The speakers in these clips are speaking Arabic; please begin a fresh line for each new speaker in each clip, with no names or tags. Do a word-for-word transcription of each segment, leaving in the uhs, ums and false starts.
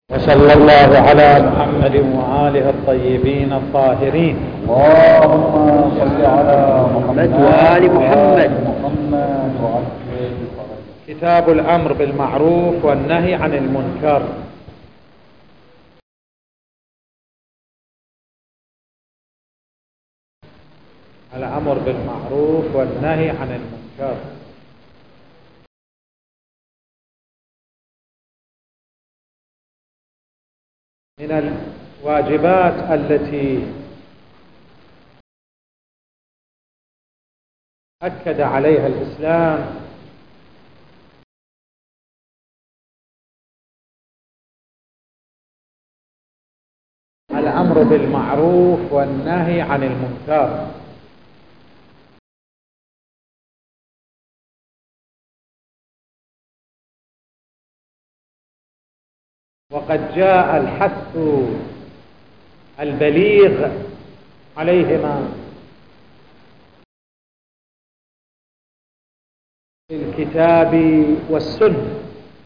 وصلى الله على محمد وآله الطيبين الطاهرين.
اللهم صل على محمد وآل محمد.
كتاب الأمر بالمعروف والنهي عن المنكر. الأمر بالمعروف والنهي عن المنكر. من الواجبات التي أكد عليها الإسلام الأمر بالمعروف والنهي عن المنكر. وقد جاء الحث البليغ عليهما في الكتاب والسنة.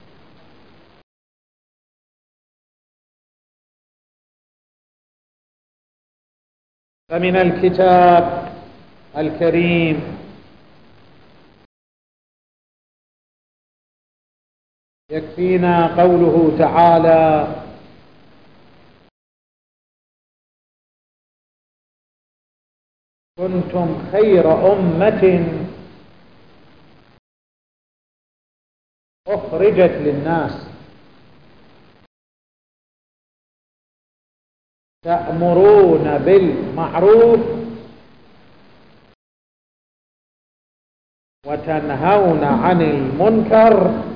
فمن الكتاب الكريم يكفينا قوله تعالى: كنتم خير أمة أخرجت للناس تأمرون بالمعروف وتنهون عن المنكر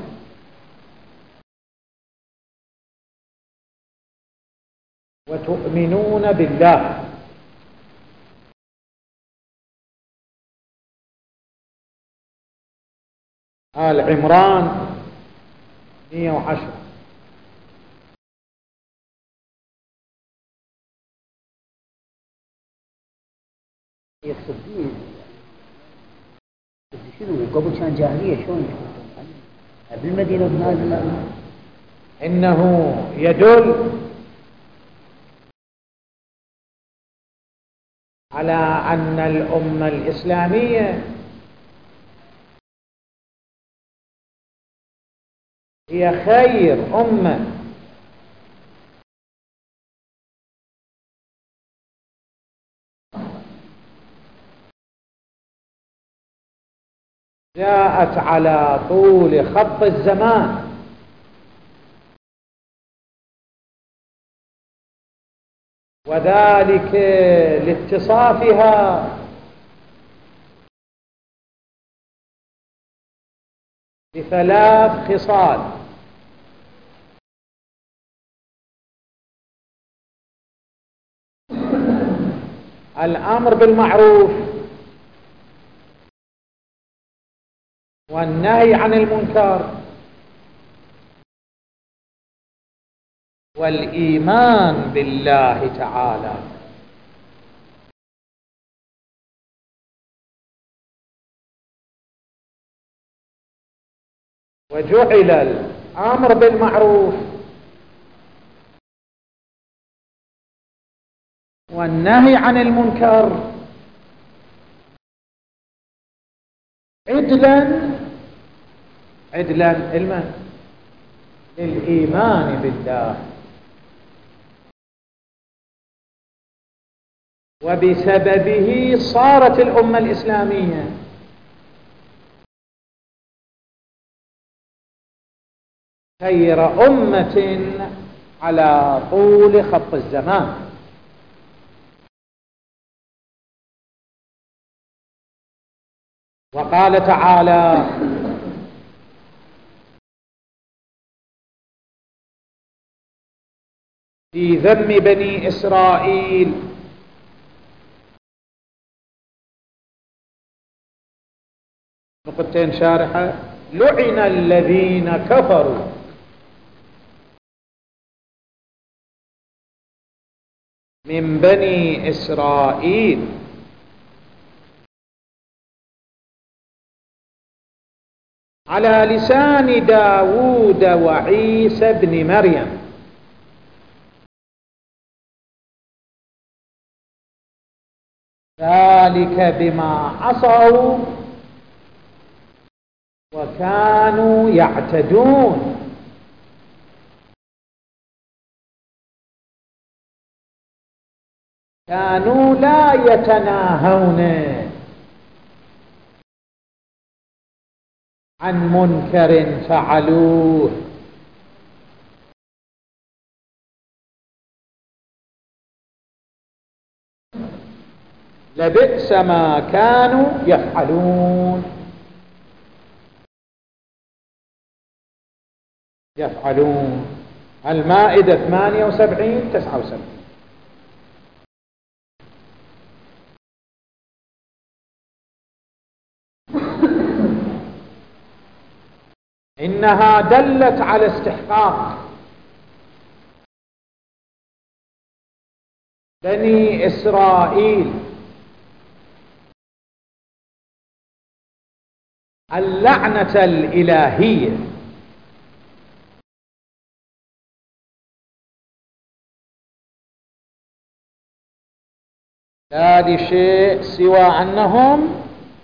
وتؤمنون بالله. آل عمران مئة وعشرة.
يقصدين شنو قبل كان جاهلية شلون بالمدينة بنازل؟
إنه يدل على أن الأمة الإسلامية هي خير أمة جاءت على طول خط الزمان، وذلك لاتصافها بثلاث خصال: الأمر بالمعروف والنهي عن المنكر والإيمان بالله تعالى. وجعل الأمر بالمعروف والنهي عن المنكر عدلا عدلا علما للإيمان بالله، وبسببه صارت الأمة الإسلامية خير أمة على طول خط الزمان. وقال تعالى: في ذم بني إسرائيل: نقطتين شارحة: لعن الذين كفروا من بني إسرائيل على لسان داود وعيسى بن مريم ذلك بما عصوا وكانوا يعتدون. كانوا لا يتناهون عن منكر فعلوه. لبئس ما كانوا يفعلون يفعلون. المائدة ثمانية وسبعين تسعة وسبعين. إنها دلت على استحقاق بني إسرائيل اللعنة الإلهية لا لشيء سوى أنهم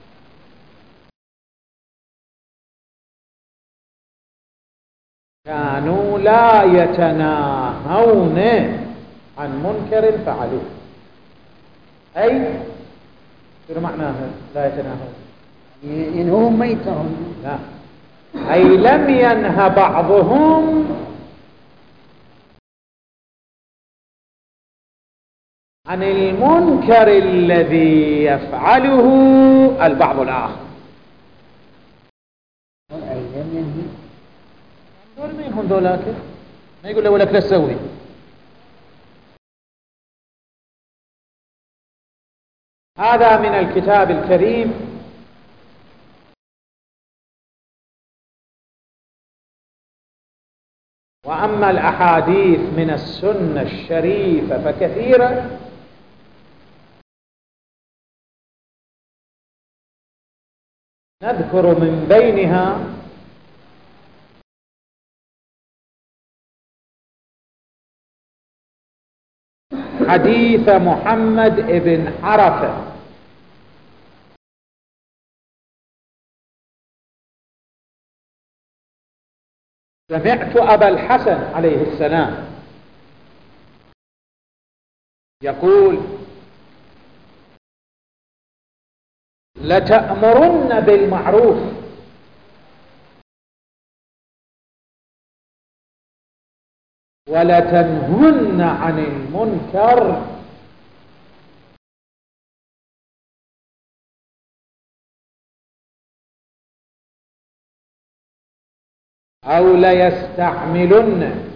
كانوا لا يتناهون عن منكر فعلوه. أي شو معناها لا يتناهون؟
ينهون ميتهم.
لا، أي لم ينه بعضهم عن المنكر الذي يفعله البعض الآخر.
أي لم ينهي.
دول مين هم ذولاك؟ ما يقول له لك لا تسوي. هذا من الكتاب الكريم. وأما الأحاديث من السنة الشريفة فكثيرة، نذكر من بينها حديث محمد بن عرفة سمعت أبا الحسن عليه السلام يقول: لتأمرن بالمعروف ولتنهن عن المنكر أو ليستعملن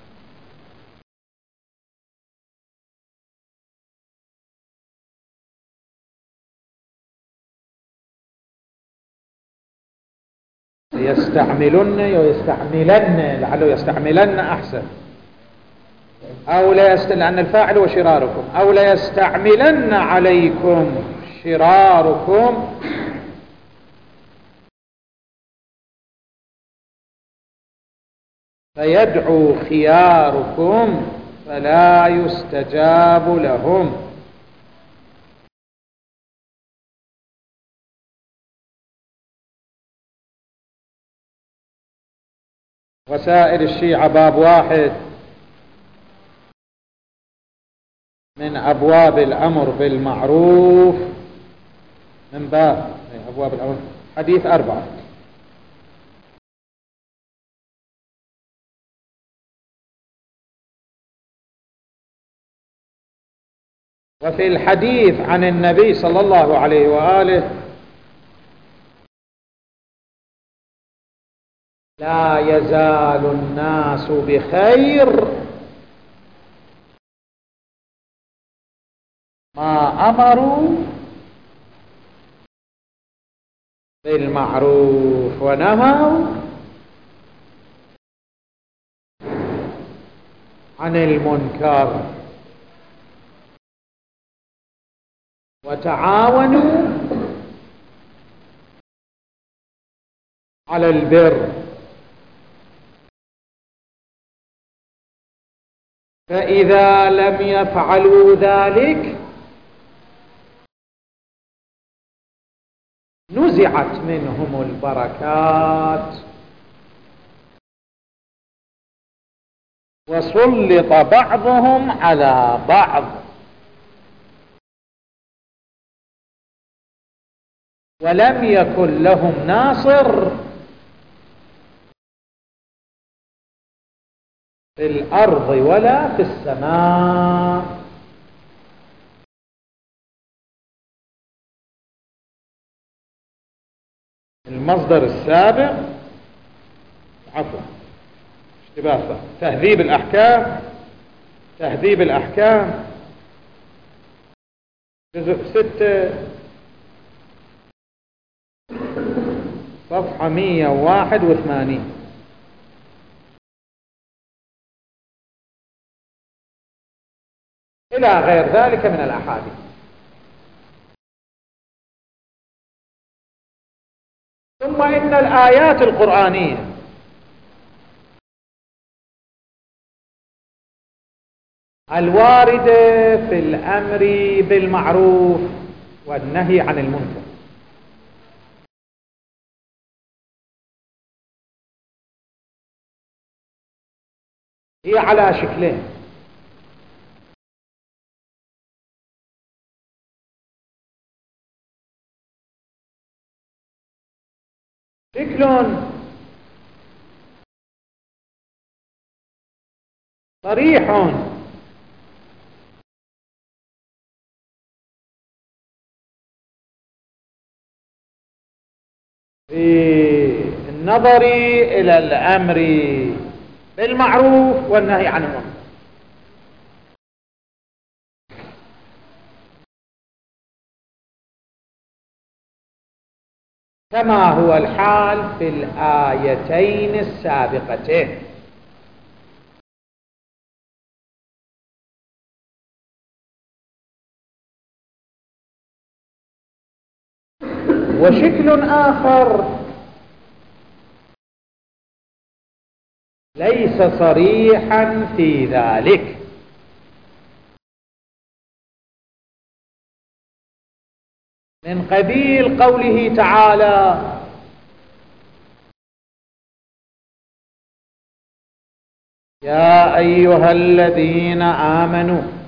يستعملن ويستعملن، لعله يستعملن أحسن، أو لا يست... لأن الفاعل وشراركم، أو ليستعملن عليكم شراركم فيدعو خياركم فلا يستجاب لهم. وسائر الشيعة باب واحد من أبواب الأمر بالمعروف، من باب أبواب الأمر، حديث أربعة. وفي الحديث عن النبي صلى الله عليه وآله: لا يزال الناس بخير ما أمروا بالمعروف ونهوا عن المنكر وتعاونوا على البر. فإذا لم يفعلوا ذلك نزعت منهم البركات وسلط بعضهم على بعض ولم يكن لهم ناصر في الأرض ولا في السماء. المصدر السابق عفوا اشتباه تهذيب الأحكام تهذيب الأحكام جزء ستة صفحة مئة وواحد وثمانين إلى غير ذلك من الأحاديث. ثم إن الآيات القرآنية الواردة في الأمر بالمعروف والنهي عن المنكر هي على شكلين: شكل صريح في النظر إلى الأمر بالمعروف والنهي عن المنكر، كما هو الحال في الآيتين السابقتين. وشكل آخر ليس صريحا في ذلك، من قبيل قوله تعالى: يا أيها الذين آمنوا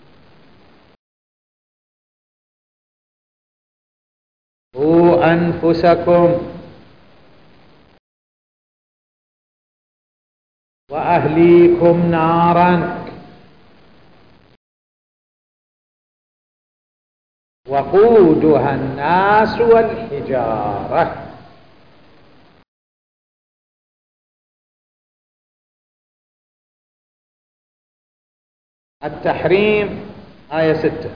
قوا أنفسكم وأهليكم نارا وقودها الناس والحجارة. التحريم آية ستة.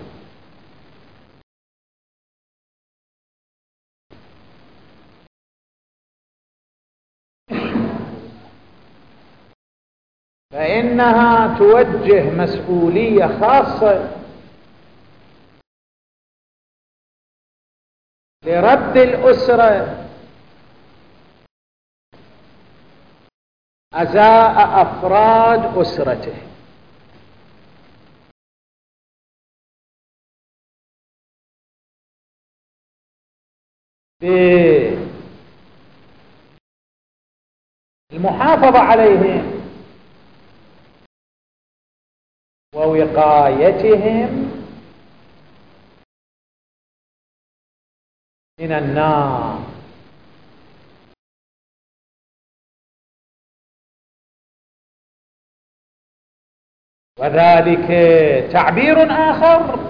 فإنها توجه مسؤولية خاصة لرد الأسرة أزاء أفراد أسرته، بالمحافظة عليهم ووقايتهم من النار. وذلك تعبير آخر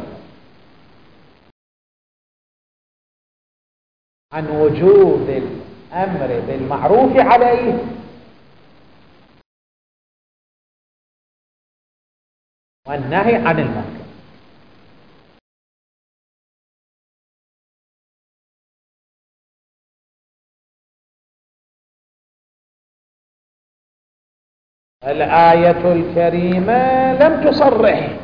عن وجوب الأمر بالمعروف عليه والنهي عن المنكر. الآية الكريمة لم تصرح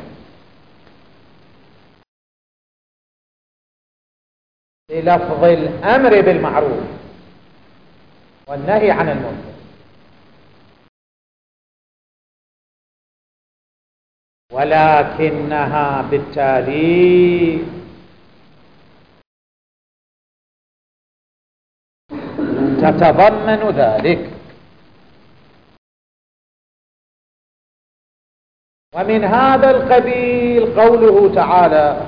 بلفظ الأمر بالمعروف والنهي عن المنكر، ولكنها بالتالي تتضمن ذلك. ومن هذا القبيل قوله تعالى: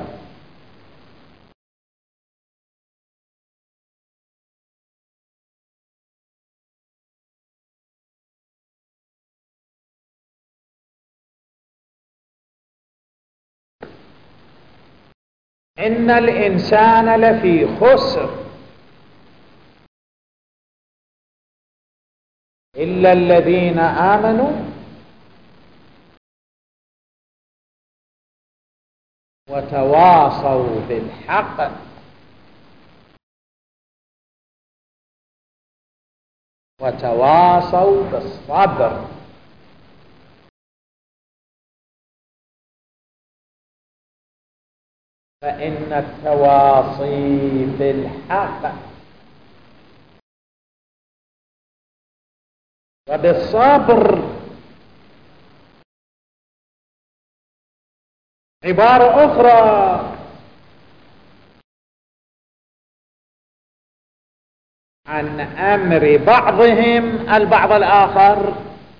إن الإنسان لفي خسر إلا الذين آمنوا وتواصوا بالحق وتواصوا بالصبر. فإن التواصي بالحق وبالصبر عبارة أخرى عن أمر بعضهم البعض الآخر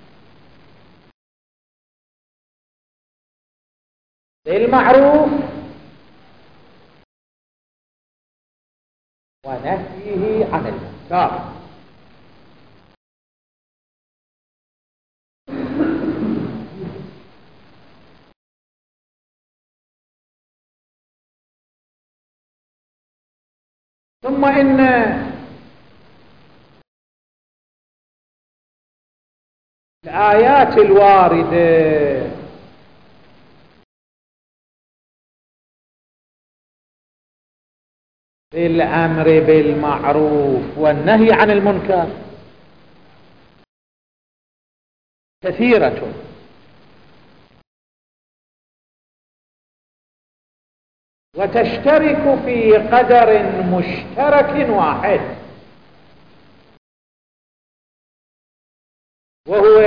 بالمعروف ونهيه عن المنكر. ثم إن الآيات الواردة بالأمر بالمعروف والنهي عن المنكر كثيرة، وتشترك في قدر مشترك واحد، وهو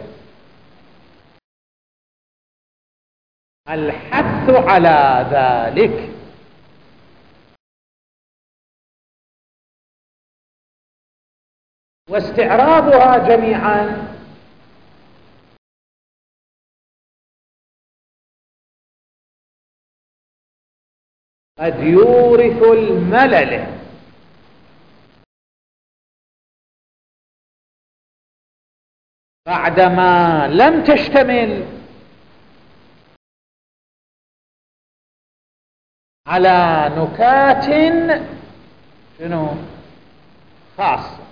الحث على ذلك. واستعراضها جميعا قد يورث الملل بعدما لم تشتمل على نكات شنو خاصة.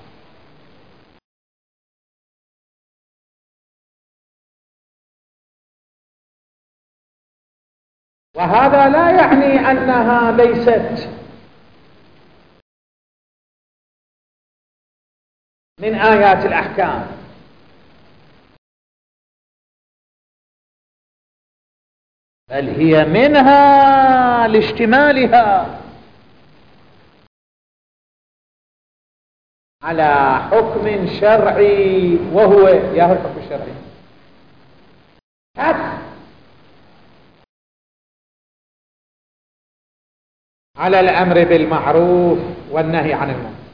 وهذا لا يعني أنها ليست من آيات الأحكام، بل هي منها لاشتمالها على حكم شرعي، وهو يا هو الحكم الشرعي حث على الأمر بالمعروف والنهي عن المنكر.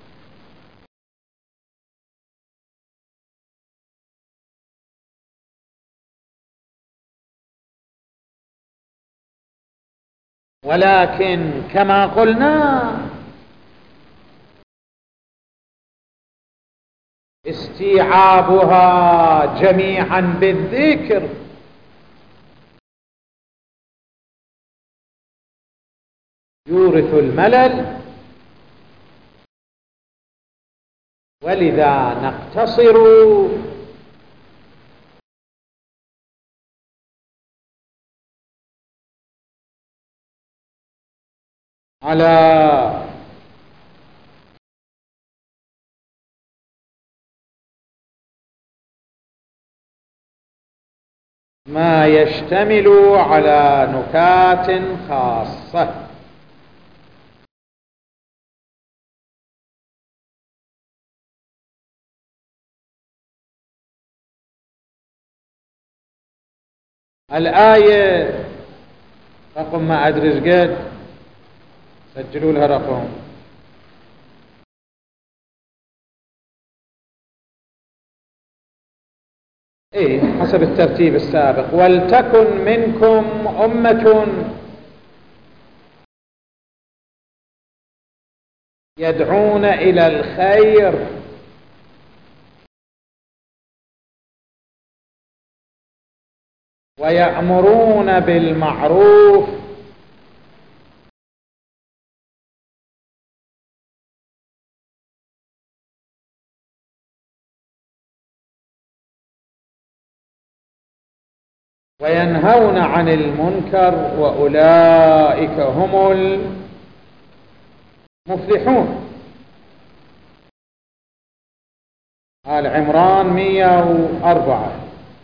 ولكن كما قلنا استيعابها جميعا بالذكر يورث الملل، ولذا نقتصر على ما يشتمل على نكات خاصة. الآية رقم ما أدري قد سجلوا لها رقم إيه حسب الترتيب السابق. ولتكن منكم أمة يدعون إلى الخير ويأمرون بالمعروف وينهون عن المنكر وأولئك هم المفلحون. آل عمران مئة وأربعة.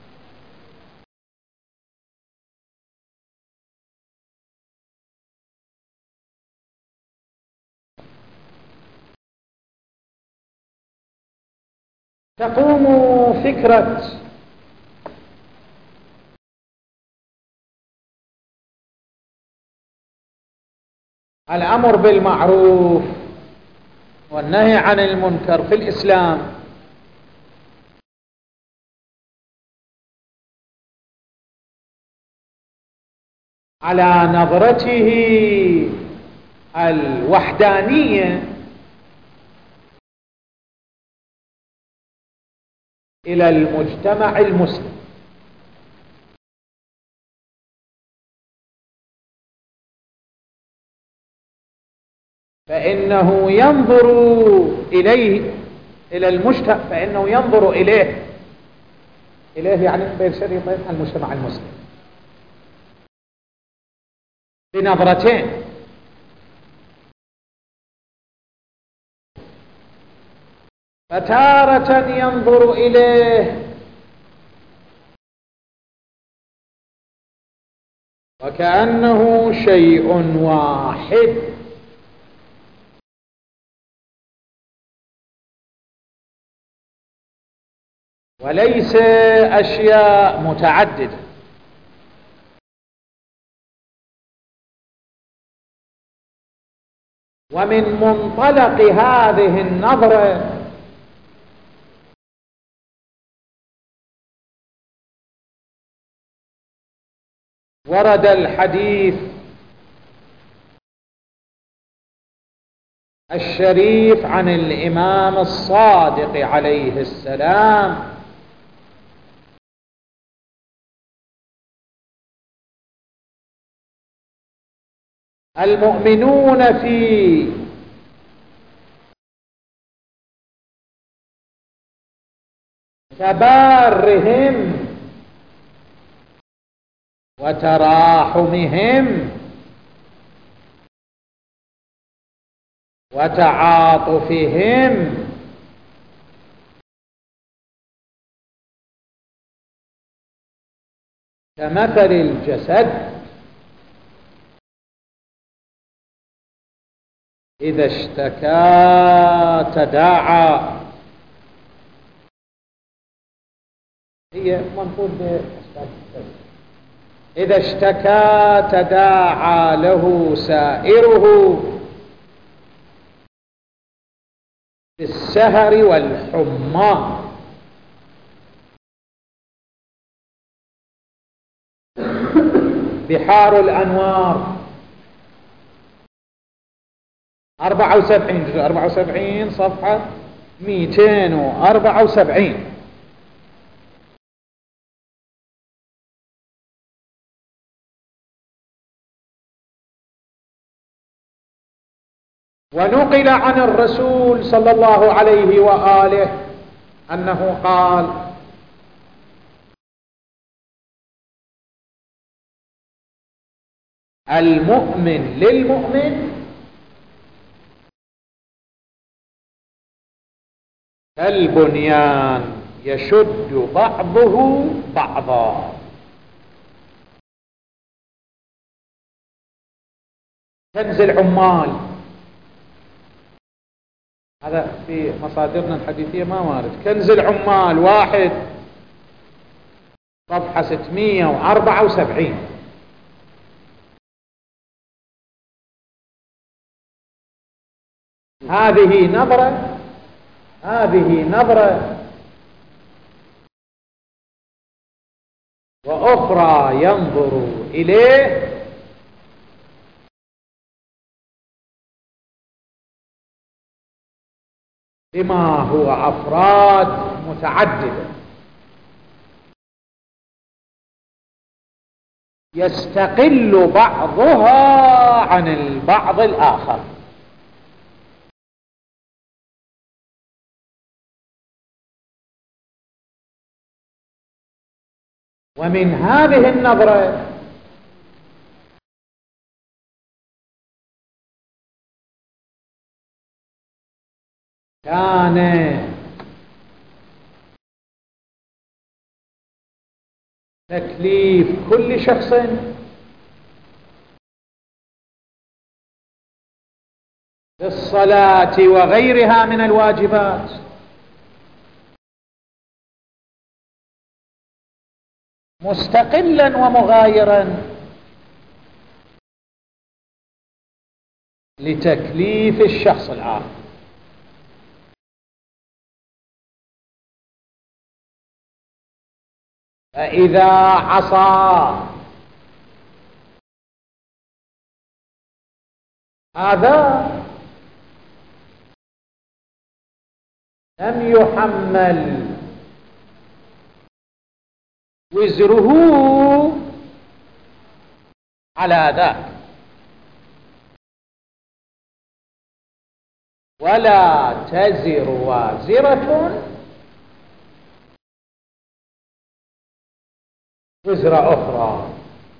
تقوم فكرة الأمر بالمعروف والنهي عن المنكر في الإسلام على نظرته الوحدانية إلى المجتمع المسلم. فإنه ينظر إليه إلى المجتمع فإنه ينظر إليه إليه يعني بين شريطين المجتمع المسلم بنظرتين. فتارة ينظر إليه وكأنه شيء واحد وليس أشياء متعددة. ومن منطلق هذه النظرة ورد الحديث الشريف عن الإمام الصادق عليه السلام المؤمنون في تبارهم وتراحمهم وتعاطفهم كمثل الجسد إذا اشتكى تداعى. هي منقول إذا اشتكى تداعى له سائره بالسهر والحمى. بحار الأنوار أربعة وسبعين جزء أربعة وسبعين صفحة مئتين وأربعة وسبعين. ونقل عن الرسول صلى الله عليه وآله أنه قال: المؤمن للمؤمن كالبنيان يشد بعضه بعضا. كنز العمال هذا في مصادرنا الحديثية ما وارد. كنز العمال واحد صفحة ستمئة وأربعة وسبعين. هذه نظرة هذه نظرة وأخرى ينظر إليه بما هو أفراد متعددة يستقل بعضها عن البعض الآخر. ومن هذه النظرة كان تكليف كل شخص بالصلاة وغيرها من الواجبات مستقلا ومغايرا لتكليف الشخص الآخر. فإذا عصى هذا لم يحمل وزره على ذاك، ولا تزر وازرة وزر أخرى.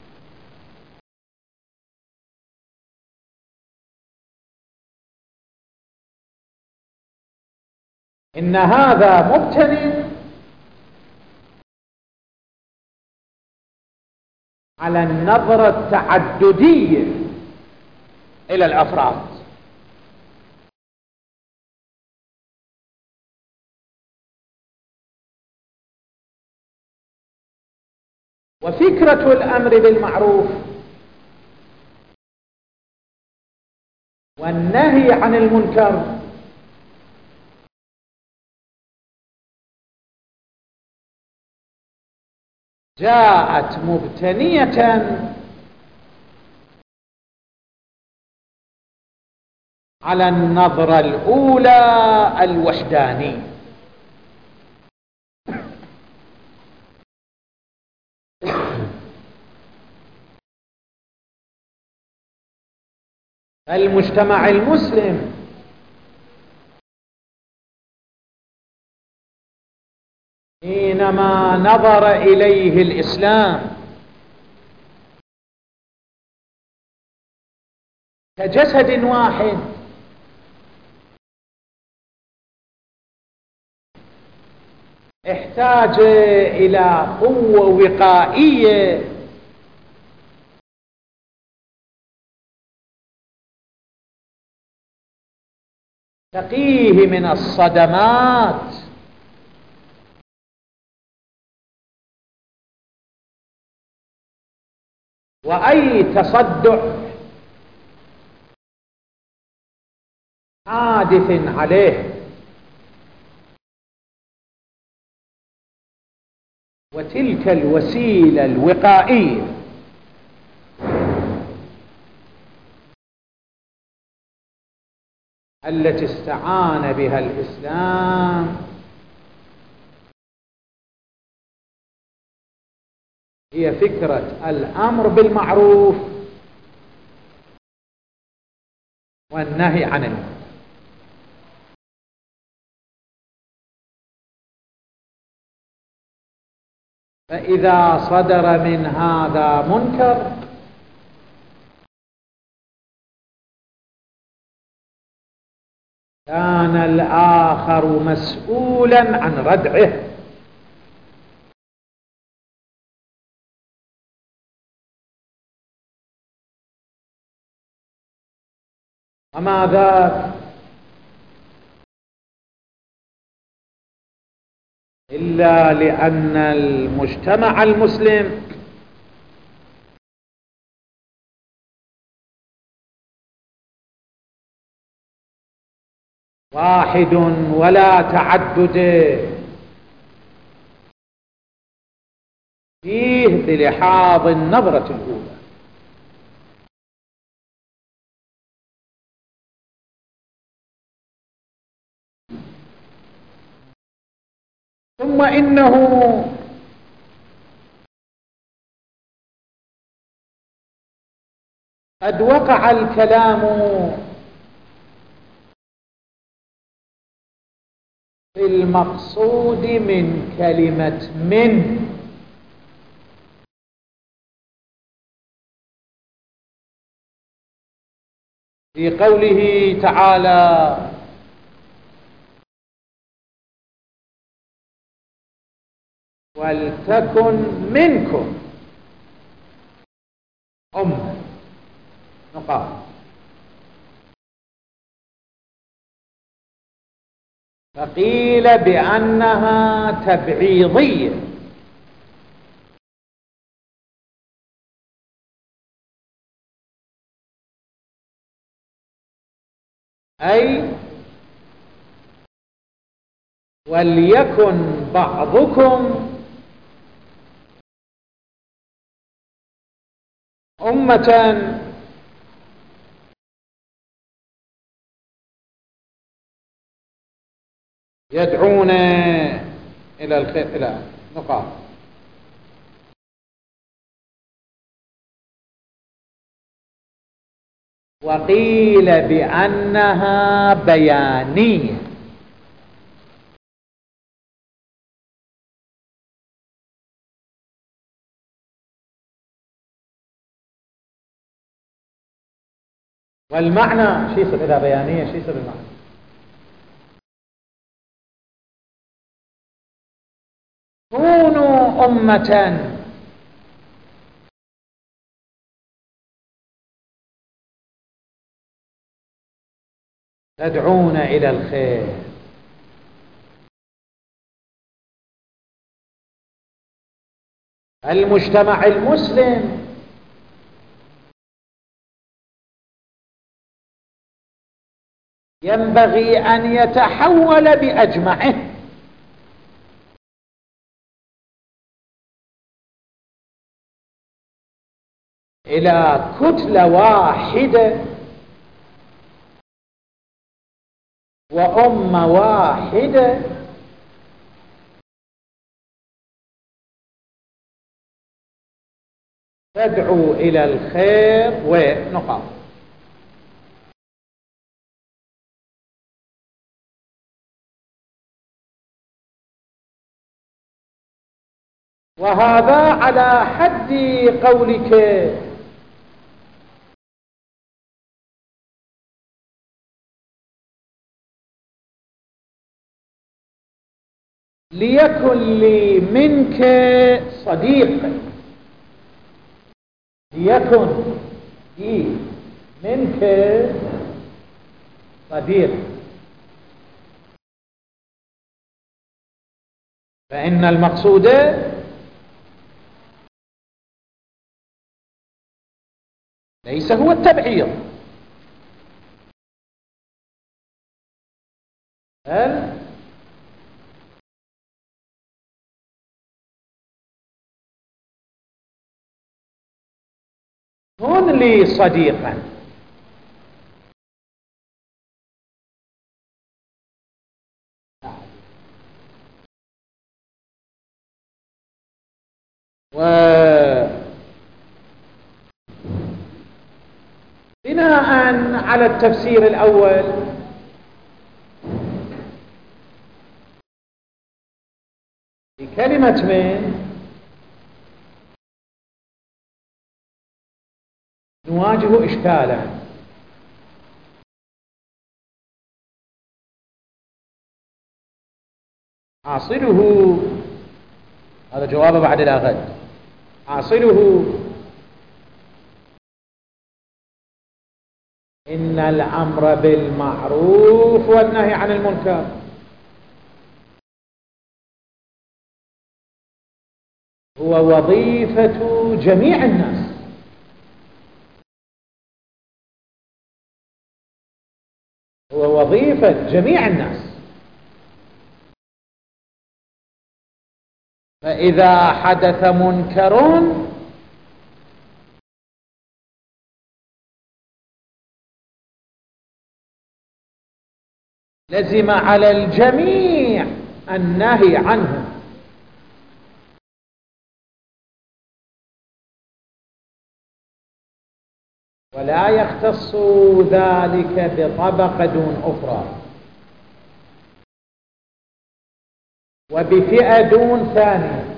إن هذا مبتني على النظرة التعددية إلى الأفراد، وفكرة الأمر بالمعروف والنهي عن المنكر جاءت مبتنية على النظرة الأولى الوحدانية. المجتمع المسلم حينما نظر إليه الإسلام كجسد واحد احتاج إلى قوة وقائية تقيه من الصدمات وأي تصدع حادث عليه. وتلك الوسيلة الوقائية التي استعان بها الإسلام هي فكرة الأمر بالمعروف والنهي عن المنكر. فإذا صدر من هذا منكر كان الآخر مسؤولا عن ردعه. وما ذاك إلا لأن المجتمع المسلم واحد ولا تعدد، فيه بلحاظ النظرة الأولى. ثم إنه قد وقع الكلام في المقصود من كلمة من في قوله تعالى: ولتكن منكم أمة نقاط. فقيل بأنها تبعيضية، أي وليكن بعضكم أمة يدعون إلى الخير إلى نقاط. وقيل بأنها بيانية، والمعنى شو يصير إذا بيانية؟ شو يصير المعنى؟ كونوا أمة تدعون إلى الخير. المجتمع المسلم ينبغي أن يتحول بأجمعه إلى كتلة واحدة وأمة واحدة تدعو إلى الخير ونقاط. وهذا على حد قولك ليكن لي منك صديق، ليكن لي منك صديق، فإن المقصود ليس هو التبعيض، بل كن لي صديقا. وبناء على التفسير الأول بكلمة من نواجه إشكالا. حاصله، هذا جوابه بعد لا غد، حاصله إن الأمر بالمعروف والنهي عن المنكر هو وظيفة جميع الناس، هو وظيفة جميع الناس، فإذا حدث منكر لزم على الجميع النهي عنه، ولا يختص ذلك بطبقة دون أخرى وبفئة دون ثانية.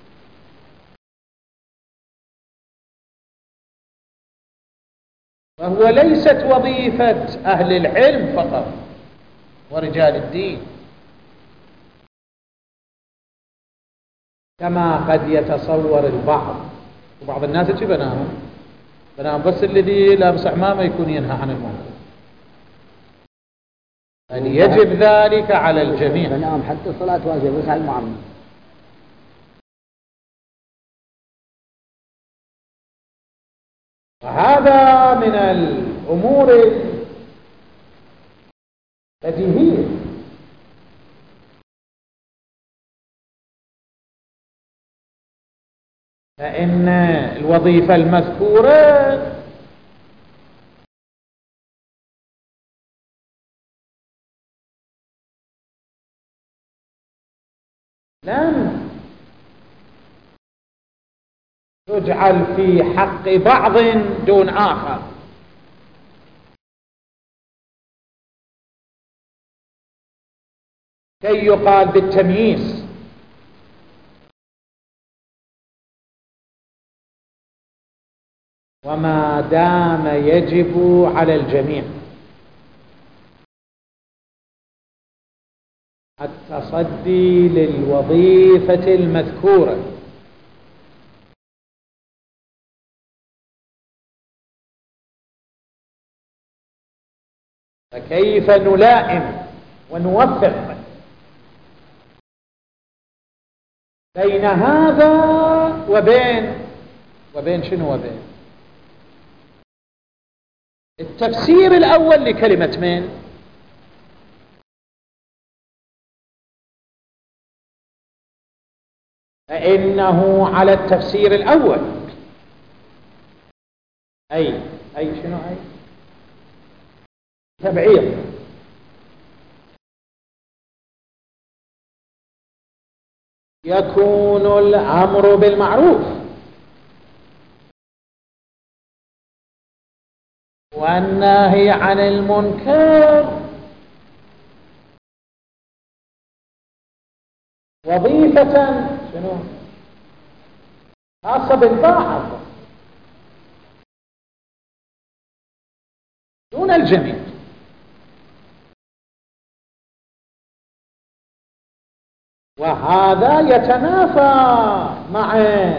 فهو ليست وظيفة أهل العلم فقط ورجال الدين كما قد يتصور البعض. وبعض الناس شو بناهم بناهم بس الذي لابس عمامة يكون ينهى عن المنكر، يعني يجب ذلك على الجميع.
بناهم حتى الصلاة واجب بس على المعمم.
وهذا من الأمور البديهية. فإن الوظيفة المذكورة لم تجعل في حق بعض دون آخر، كي يقال بالتمييز. وما دام يجب على الجميع التصدي للوظيفة المذكورة فكيف نلائم ونوفق بين هذا وبين وبين شنو وبين التفسير الأول لكلمة من؟ فإنه على التفسير الأول أي أي شنو أي تبعيض يكون الأمر بالمعروف والنهي عن المنكر وظيفة شنو خاصة بالبعض دون الجميع. وهذا يتنافى مع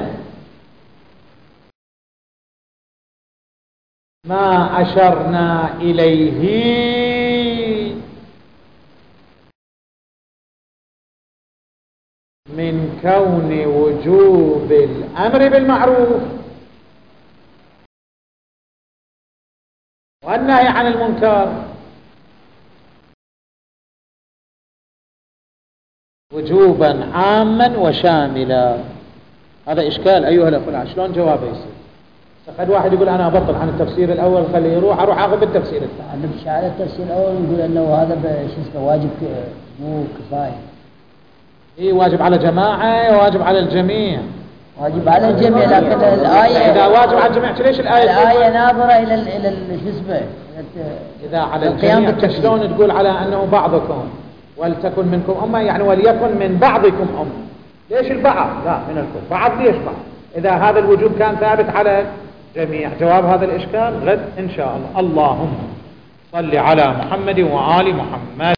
ما أشرنا إليه من كون وجوب الأمر بالمعروف والنهي عن المنكر وجوبا عاما وشاملا. هذا إشكال أيها الأخوة، شلون جوابه يصير؟ قد واحد يقول أنا أبطل عن التفسير الأول خليه يروح أروح أخذ بالتفسير الثاني.
نمشي على التفسير الأول ونقول أنه هذا شو اسمه واجب مو كفاية.
إيه واجب على جماعة واجب على الجميع.
واجب على الجميع لكن الآية
إذا واجب على الجميع ليش الآية؟
الآية ناظرة إلى ال إلى شو اسمه.
إذا على الجميع شلون تقول على أنه بعضكم ولتكن منكم أمة يعني وليكن من بعضكم أمة؟ ليش البعض؟ لا من الكل. بعض ليش بعض؟ إذا هذا الوجوب كان ثابت على الجميع. جواب هذا الإشكال غد إن شاء الله. اللهم صل على محمد وآل محمد.